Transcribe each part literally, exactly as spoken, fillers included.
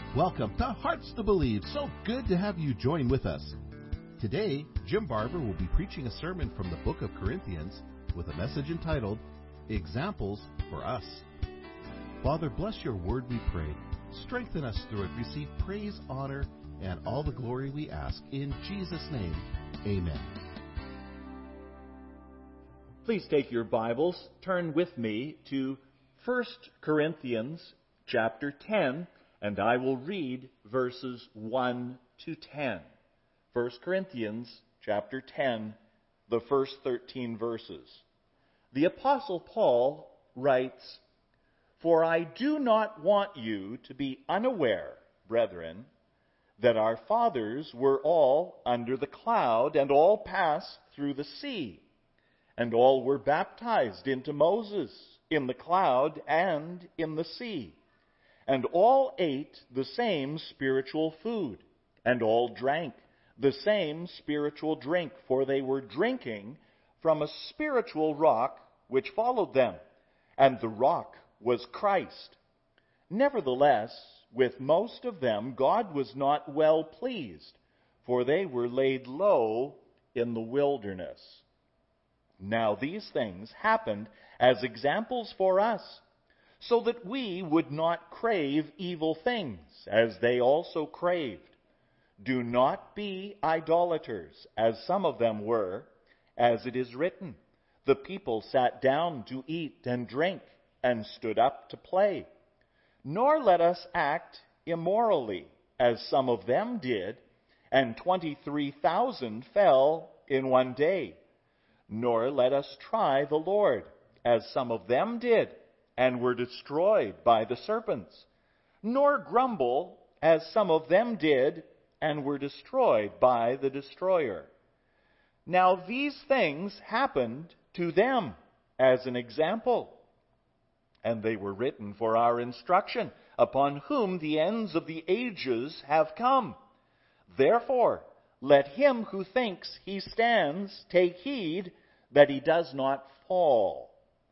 Welcome to Hearts to Believe. So good to have you join with us. Today, Jim Barber will be preaching a sermon from the book of Corinthians with a message entitled, Examples for Us. Father, bless your word, we pray. Strengthen us through it. Receive praise, honor, and all the glory we ask. In Jesus' name, amen. Please take your Bibles, turn with me to First Corinthians chapter ten, and I will read verses one to ten. First Corinthians chapter ten, the first thirteen verses. The Apostle Paul writes, "For I do not want you to be unaware, brethren, that our fathers were all under the cloud, and all passed through the sea, and all were baptized into Moses in the cloud and in the sea. And all ate the same spiritual food, and all drank the same spiritual drink, for they were drinking from a spiritual rock which followed them, and the rock was Christ. Nevertheless, with most of them God was not well pleased, for they were laid low in the wilderness. Now these things happened as examples for us, so that we would not crave evil things, as they also craved. Do not be idolaters, as some of them were, as it is written, the people sat down to eat and drink, and stood up to play. Nor let us act immorally, as some of them did, and twenty-three thousand fell in one day. Nor let us try the Lord, as some of them did, and were destroyed by the serpents. Nor grumble, as some of them did, and were destroyed by the destroyer. Now these things happened to them as an example, and they were written for our instruction, upon whom the ends of the ages have come. Therefore, let him who thinks he stands take heed that he does not fall.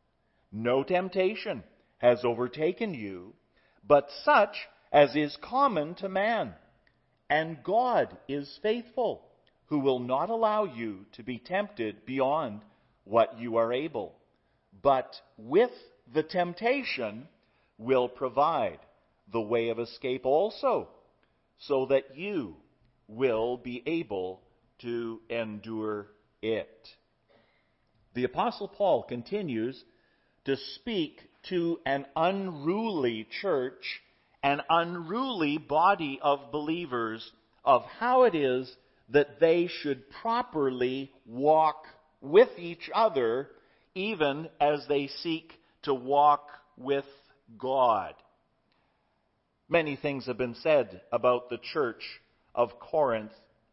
No temptation has overtaken you, but such as is common to man. And God is faithful, who will not allow you to be tempted beyond what you are able, but with the temptation will provide the way of escape also, so that you will be able to endure it." The Apostle Paul continues to speak to an unruly church, an unruly body of believers, of how it is that they should properly walk with each other, even as they seek to walk with God. Many things have been said about the church of Corinth.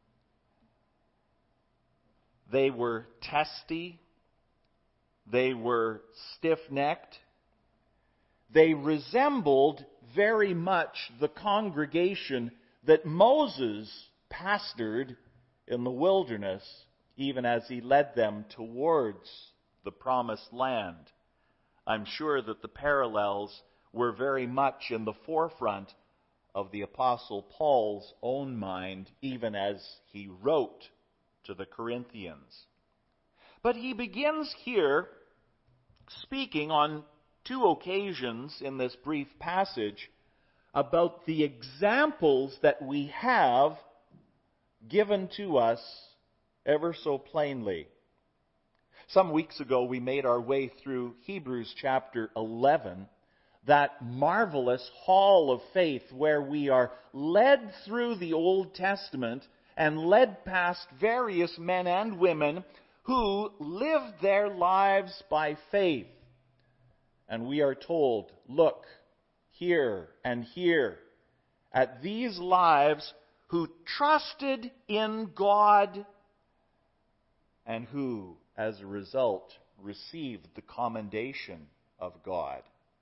They were testy. They were stiff-necked. They resembled very much the congregation that Moses pastored in the wilderness, even as he led them towards the promised land. I'm sure that the parallels were very much in the forefront of the Apostle Paul's own mind, even as he wrote to the Corinthians. But he begins here speaking on two occasions in this brief passage about the examples that we have given to us ever so plainly. Some weeks ago we made our way through Hebrews chapter eleven, that marvelous hall of faith where we are led through the Old Testament and led past various men and women who lived their lives by faith. And we are told, look here and here at these lives who trusted in God and who, as a result, received the commendation of God.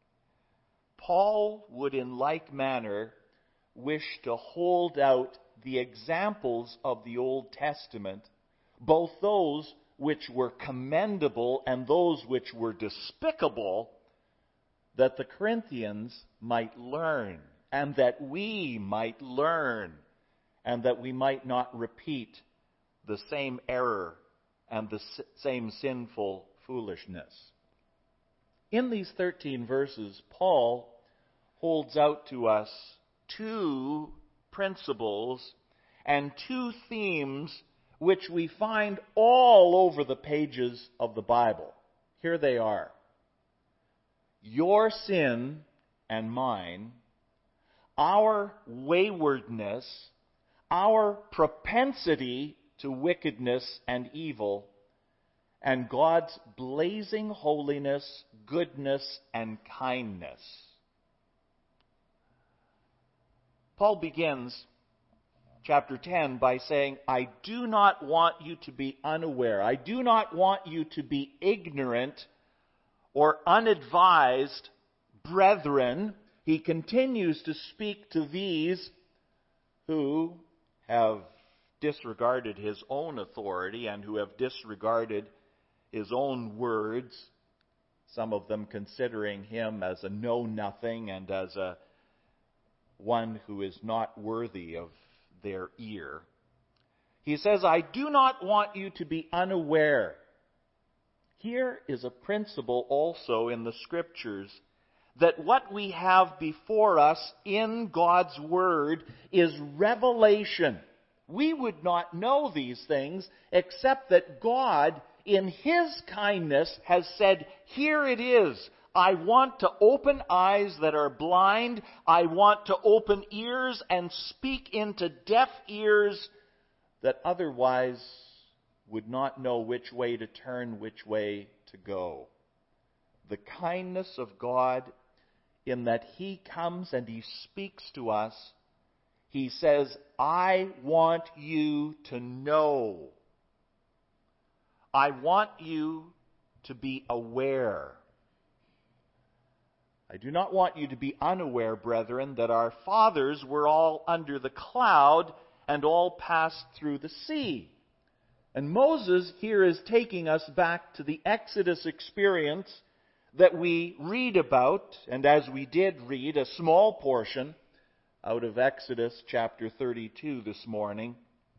Paul would in like manner wish to hold out the examples of the Old Testament, both those which were commendable and those which were despicable, that the Corinthians might learn and that we might learn, and that we might not repeat the same error and the same sinful foolishness. In these thirteen verses, Paul holds out to us two principles and two themes which we find all over the pages of the Bible. Here they are. Your sin and mine, our waywardness, our propensity to wickedness and evil, and God's blazing holiness, goodness, and kindness. Paul begins chapter ten by saying, I do not want you to be unaware. I do not want you to be ignorant or unadvised, brethren. He continues to speak to these who have disregarded his own authority and who have disregarded his own words, some of them considering him as a know-nothing and as a one who is not worthy of their ear. He says, I do not want you to be unaware. Here is a principle also in the Scriptures that what we have before us in God's Word is revelation. We would not know these things except that God, in His kindness, has said, here it is. I want to open eyes that are blind. I want to open ears and speak into deaf ears that otherwise would not know which way to turn, which way to go. The kindness of God in that He comes and He speaks to us. He says, I want you to know. I want you to be aware. I do not want you to be unaware, brethren, that our fathers were all under the cloud and all passed through the sea. And Moses here is taking us back to the Exodus experience that we read about, and as we did read a small portion out of Exodus chapter thirty-two this morning.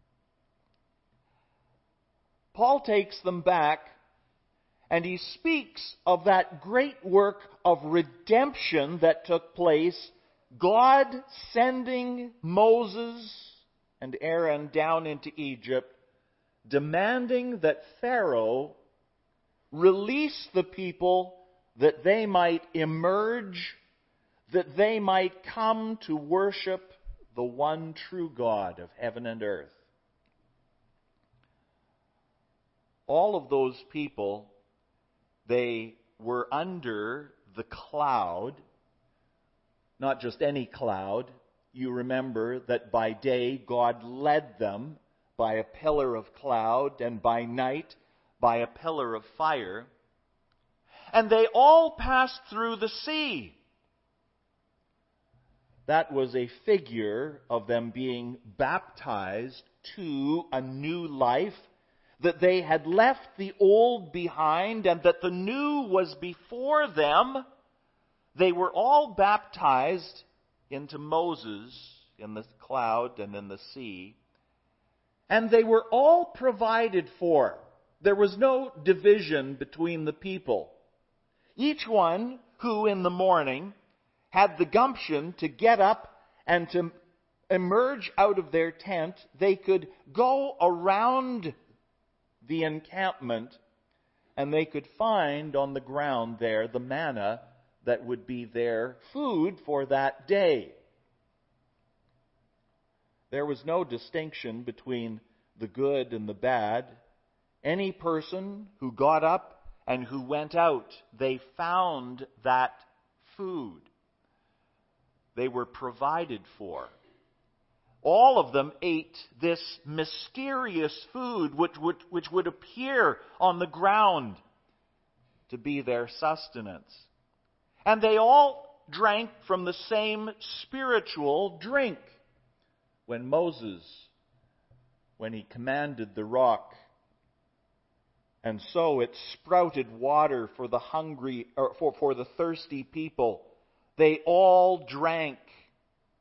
Paul takes them back and he speaks of that great work of redemption that took place, God sending Moses and Aaron down into Egypt, demanding that Pharaoh release the people that they might emerge, that they might come to worship the one true God of heaven and earth. All of those people, they were under the cloud, not just any cloud. You remember that by day God led them by a pillar of cloud, and by night by a pillar of fire. And they all passed through the sea. That was a figure of them being baptized to a new life, that they had left the old behind and that the new was before them. They were all baptized into Moses in the cloud and in the sea. And they were all provided for. There was no division between the people. Each one who in the morning had the gumption to get up and to emerge out of their tent, they could go around the encampment and they could find on the ground there the manna that would be their food for that day. There was no distinction between the good and the bad. Any person who got up and who went out, they found that food. They were provided for. All of them ate this mysterious food which would, which would appear on the ground to be their sustenance. And they all drank from the same spiritual drink. When Moses, when he commanded the rock, and so it sprouted water for the hungry, or for, for the thirsty people, they all drank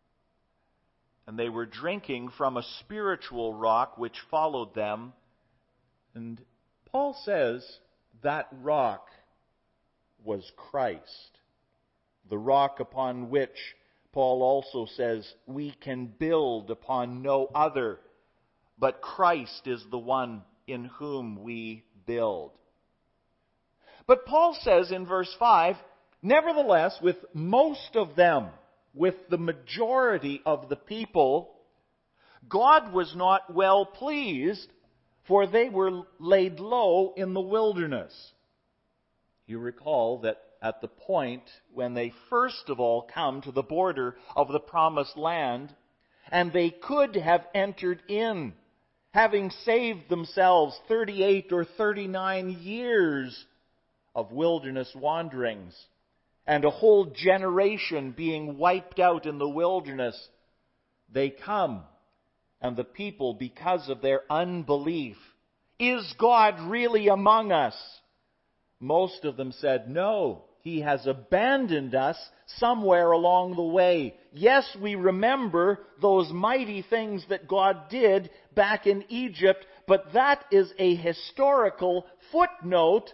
and they were drinking from a spiritual rock which followed them. And Paul says that rock was Christ, the rock upon which Paul also says we can build upon no other, but Christ is the one in whom we build. But Paul says in verse five, nevertheless, with most of them, with the majority of the people, God was not well pleased, for they were laid low in the wilderness. You recall that at the point when they first of all come to the border of the promised land, and they could have entered in, having saved themselves thirty-eight or thirty-nine years of wilderness wanderings, and a whole generation being wiped out in the wilderness, they come, and the people, because of their unbelief, is God really among us? Most of them said, no, He has abandoned us somewhere along the way. Yes, we remember those mighty things that God did back in Egypt, but that is a historical footnote,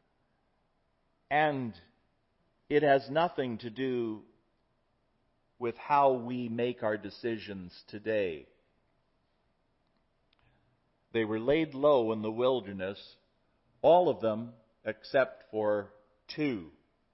and it has nothing to do with how we make our decisions today. They were laid low in the wilderness, all of them except for two,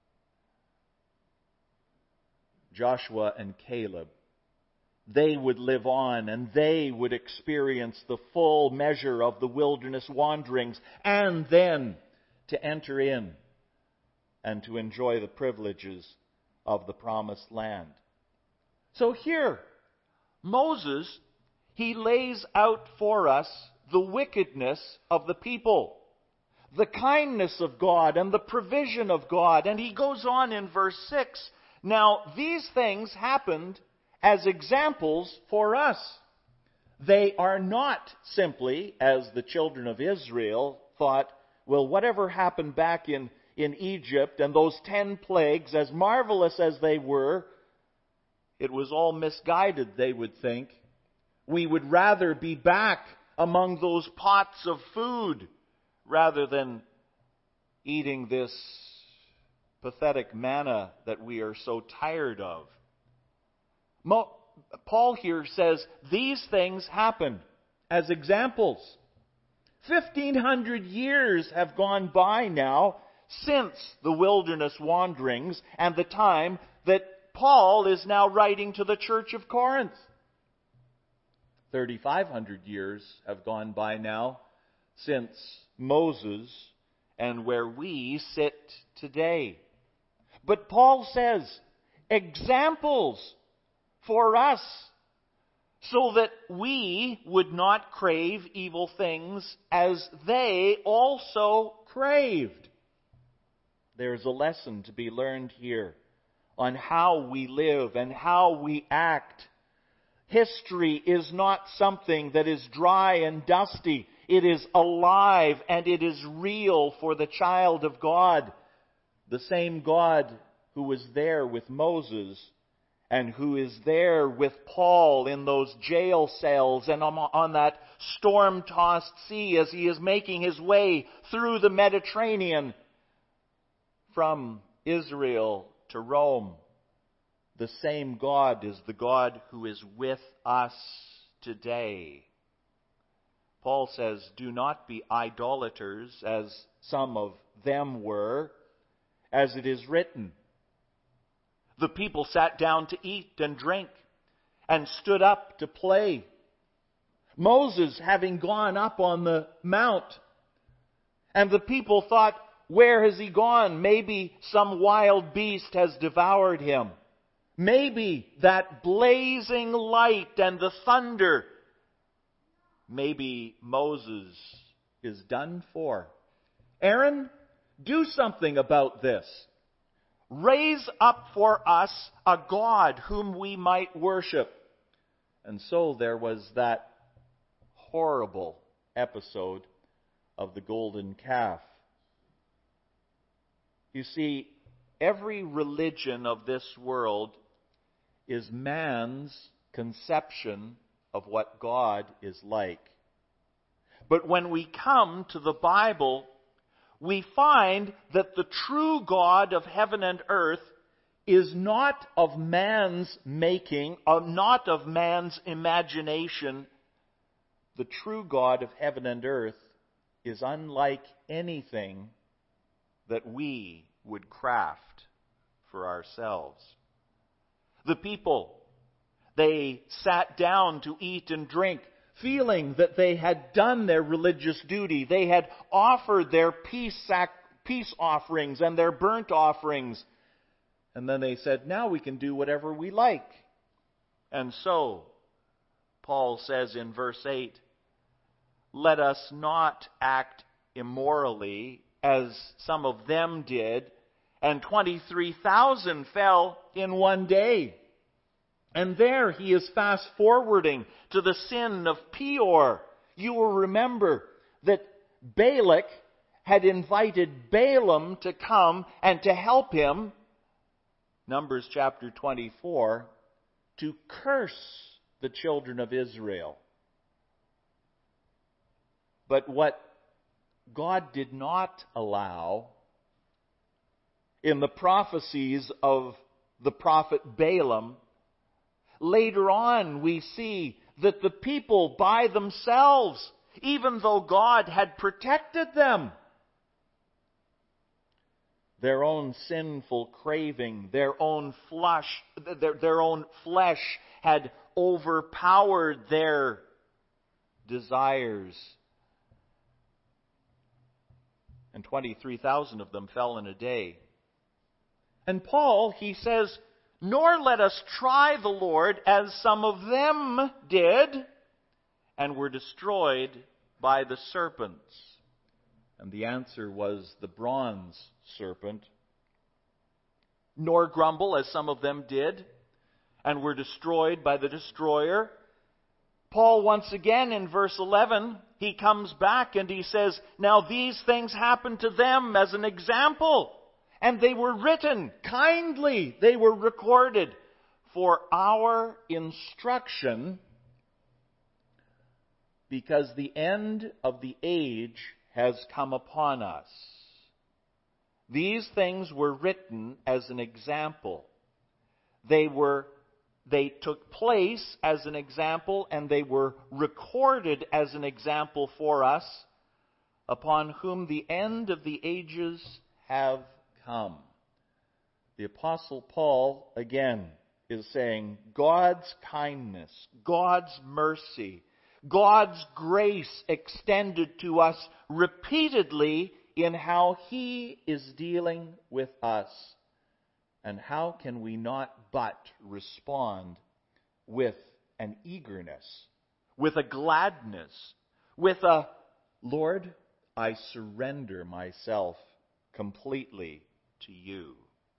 Joshua and Caleb. They would live on, and they would experience the full measure of the wilderness wanderings, and then to enter in and to enjoy the privileges of the promised land. So here, Moses, he lays out for us the wickedness of the people, the kindness of God, and the provision of God. And he goes on in verse six, now these things happened as examples for us. They are not simply, as the children of Israel thought, well, whatever happened back in in Egypt, and those ten plagues, as marvelous as they were, it was all misguided, they would think. We would rather be back among those pots of food rather than eating this pathetic manna that we are so tired of. Mo- Paul here says these things happen as examples. Fifteen hundred years have gone by now since the wilderness wanderings and the time that Paul is now writing to the church of Corinth. thirty-five hundred years have gone by now since Moses and where we sit today. But Paul says, examples for us, so that we would not crave evil things as they also craved. There's a lesson to be learned here on how we live and how we act. History is not something that is dry and dusty. It is alive and it is real for the child of God. The same God who was there with Moses and who is there with Paul in those jail cells and on, on that storm-tossed sea as he is making his way through the Mediterranean from Israel to Rome. The same God is the God who is with us today. Paul says, do not be idolaters as some of them were, as it is written. The people sat down to eat and drink and stood up to play. Moses having gone up on the mount, and the people thought, where has he gone? Maybe some wild beast has devoured him. Maybe that blazing light and the thunder. Maybe Moses is done for. Aaron, do something about this. Raise up for us a God whom we might worship. And so there was that horrible episode of the golden calf. You see, every religion of this world is man's conception of what God is like. But when we come to the Bible, we find that the true God of heaven and earth is not of man's making, or not of man's imagination. The true God of heaven and earth is unlike anything that we would craft for ourselves. The people, they sat down to eat and drink, feeling that they had done their religious duty. They had offered their peace, sac- peace offerings and their burnt offerings. And then they said, now we can do whatever we like. And so, Paul says in verse eight, let us not act immorally as some of them did, and twenty-three thousand fell in one day. And there he is fast forwarding to the sin of Peor. You will remember that Balak had invited Balaam to come and to help him, Numbers chapter twenty-four, to curse the children of Israel. But what God did not allow in the prophecies of the prophet Balaam, later on we see that the people by themselves, even though God had protected them, their own sinful craving, their own flesh, their, their own flesh had overpowered their desires. And twenty-three thousand of them fell in a day. And Paul, he says, nor let us try the Lord as some of them did, and were destroyed by the serpents. And the answer was the bronze serpent. Nor grumble as some of them did, and were destroyed by the destroyer. Paul, once again in verse eleven, he comes back and he says, now these things happened to them as an example, and they were written kindly, they were recorded for our instruction, because the end of the age has come upon us. These things were written as an example. They were They took place as an example, and they were recorded as an example for us, upon whom the end of the ages have come. The Apostle Paul, again, is saying God's kindness, God's mercy, God's grace extended to us repeatedly in how He is dealing with us. And how can we not but respond with an eagerness, with a gladness, with a, Lord, I surrender myself completely to you.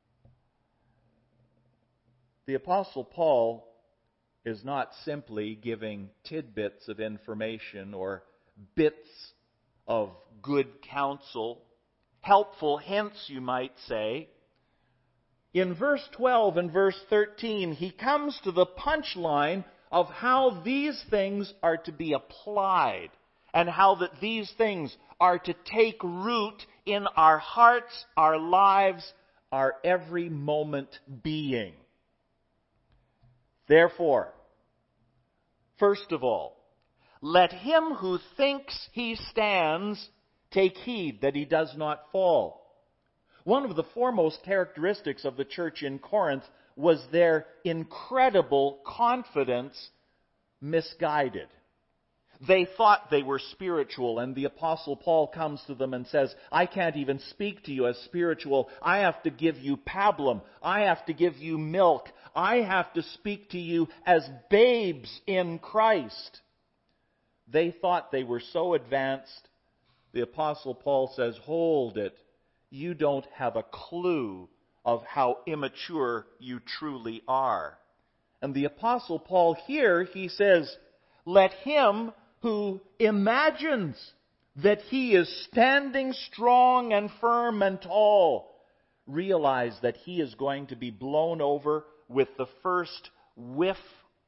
The Apostle Paul is not simply giving tidbits of information or bits of good counsel, helpful hints, you might say. In verse twelve and verse thirteen, he comes to the punchline of how these things are to be applied, and how that these things are to take root in our hearts, our lives, our every moment being. Therefore, first of all, let him who thinks he stands take heed that he does not fall. One of the foremost characteristics of the church in Corinth was their incredible confidence misguided. They thought they were spiritual, and the Apostle Paul comes to them and says, I can't even speak to you as spiritual. I have to give you pablum. I have to give you milk. I have to speak to you as babes in Christ. They thought they were so advanced. The Apostle Paul says, hold it. You don't have a clue of how immature you truly are. And the Apostle Paul here, he says, let him who imagines that he is standing strong and firm and tall realize that he is going to be blown over with the first whiff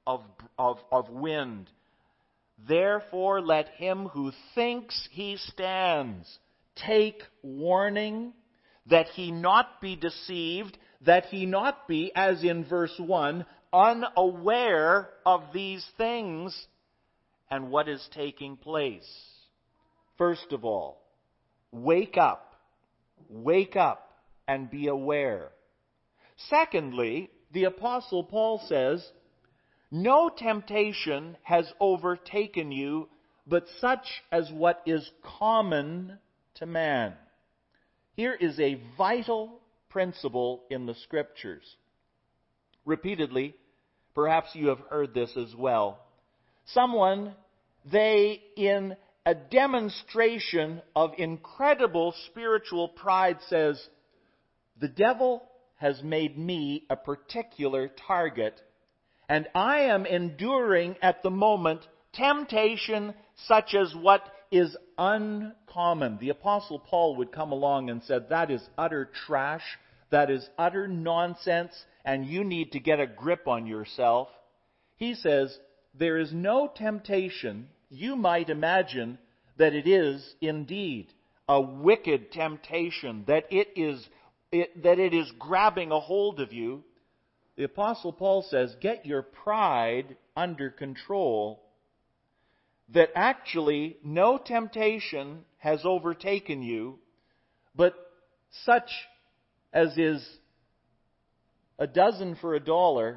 of, of, of wind. Therefore let him who thinks he stands take warning, that he not be deceived, that he not be, as in verse one, unaware of these things and what is taking place. First of all, wake up. Wake up and be aware. Secondly, the Apostle Paul says, no temptation has overtaken you, but such as what is common to man. Here is a vital principle in the Scriptures. Repeatedly, perhaps you have heard this as well. Someone, they, in a demonstration of incredible spiritual pride, says, the devil has made me a particular target, and I am enduring at the moment temptation such as what is uncommon. The Apostle Paul would come along and said, that is utter trash, that is utter nonsense, and you need to get a grip on yourself. He says, there is no temptation, you might imagine that it is indeed a wicked temptation, that it is it, that it is grabbing a hold of you. The Apostle Paul says, get your pride under control, that actually no temptation has overtaken you, but such as is a dozen for a dollar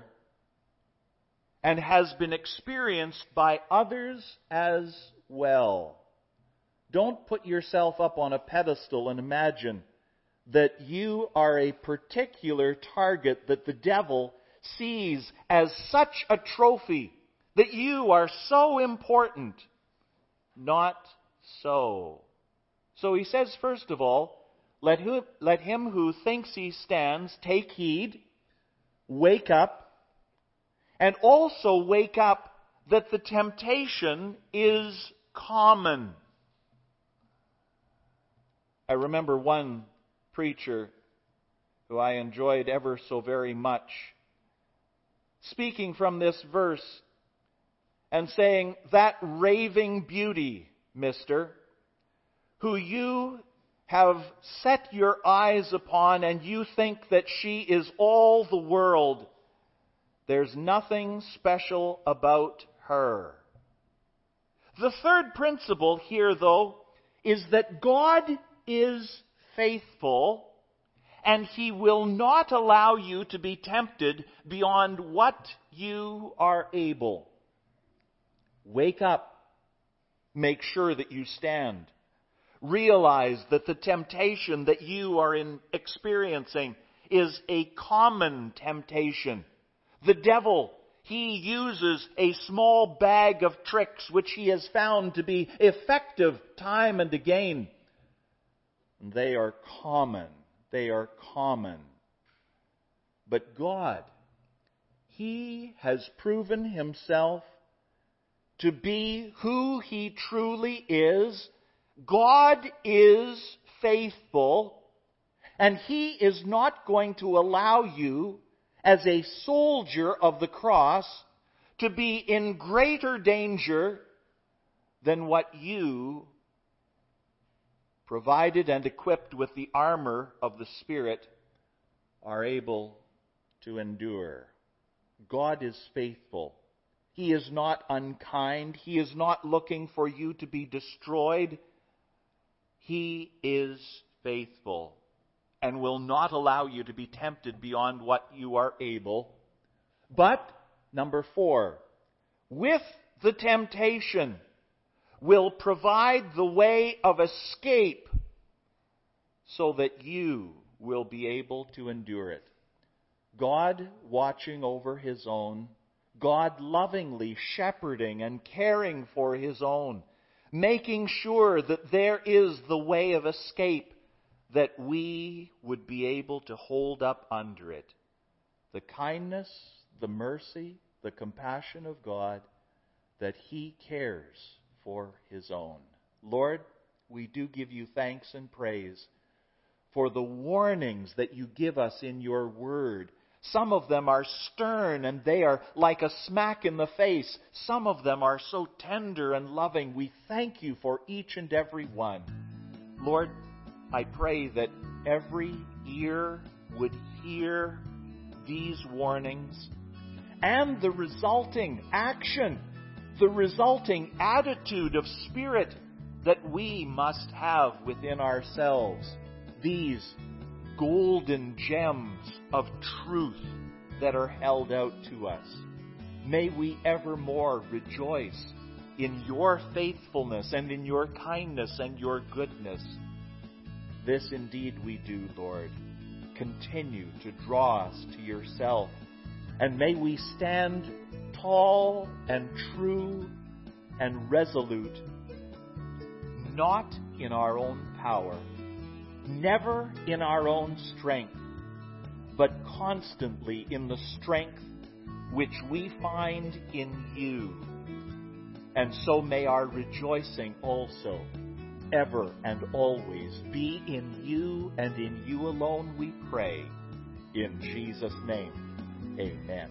and has been experienced by others as well. Don't put yourself up on a pedestal and imagine that you are a particular target that the devil sees as such a trophy, that you are so important. Not so. So he says, first of all, let, who, let him who thinks he stands take heed, wake up, and also wake up that the temptation is common. I remember one preacher who I enjoyed ever so very much, speaking from this verse and saying, that raving beauty, mister, who you have set your eyes upon and you think that she is all the world, there's nothing special about her. The third principle here, though, is that God is faithful, and He will not allow you to be tempted beyond what you are able. Wake up. Make sure that you stand. Realize that the temptation that you are in experiencing is a common temptation. The devil, he uses a small bag of tricks which he has found to be effective time and again. They are common. They are common. But God, He has proven Himself to be who He truly is. God is faithful, and He is not going to allow you, as a soldier of the cross, to be in greater danger than what you, provided and equipped with the armor of the Spirit, are able to endure. God is faithful. He is not unkind. He is not looking for you to be destroyed. He is faithful and will not allow you to be tempted beyond what you are able. But, number four, with the temptation will provide the way of escape so that you will be able to endure it. God watching over His own, God lovingly shepherding and caring for His own, making sure that there is the way of escape, that we would be able to hold up under it. The kindness, the mercy, the compassion of God, that He cares for His own. Lord, we do give You thanks and praise for the warnings that You give us in Your Word Some of them are stern and they are like a smack in the face. Some of them are so tender and loving. We thank you for each and every one. Lord, I pray that every ear would hear these warnings and the resulting action, the resulting attitude of spirit that we must have within ourselves. These golden gems of truth that are held out to us. May we evermore rejoice in your faithfulness and in your kindness and your goodness. This indeed we do, Lord. Continue to draw us to yourself. And may we stand tall and true and resolute, not in our own power, never in our own strength, but constantly in the strength which we find in you. And so may our rejoicing also ever and always be in you and in you alone, we pray. In Jesus' name, amen.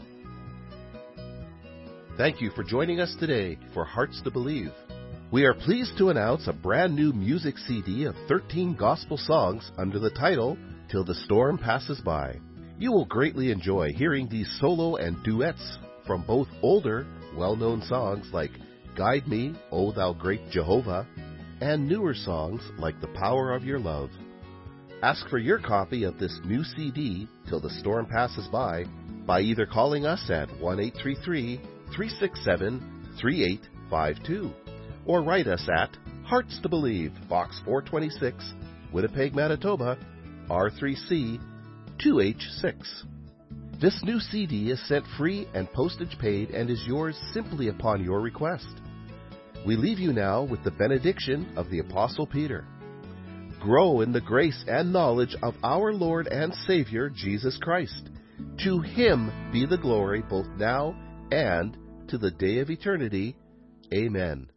Thank you for joining us today for Hearts to Believe. We are pleased to announce a brand new music C D of thirteen gospel songs under the title, Till the Storm Passes By. You will greatly enjoy hearing these solo and duets from both older, well-known songs like Guide Me, O Thou Great Jehovah, and newer songs like The Power of Your Love. Ask for your copy of this new C D, Till the Storm Passes By, by either calling us at one eight three three, three six seven, three eight five two or write us at Hearts to Believe, Box four twenty-six, Winnipeg, Manitoba, R three C two H six. This new C D is sent free and postage paid and is yours simply upon your request. We leave you now with the benediction of the Apostle Peter. Grow in the grace and knowledge of our Lord and Savior, Jesus Christ. To Him be the glory both now and to the day of eternity. Amen.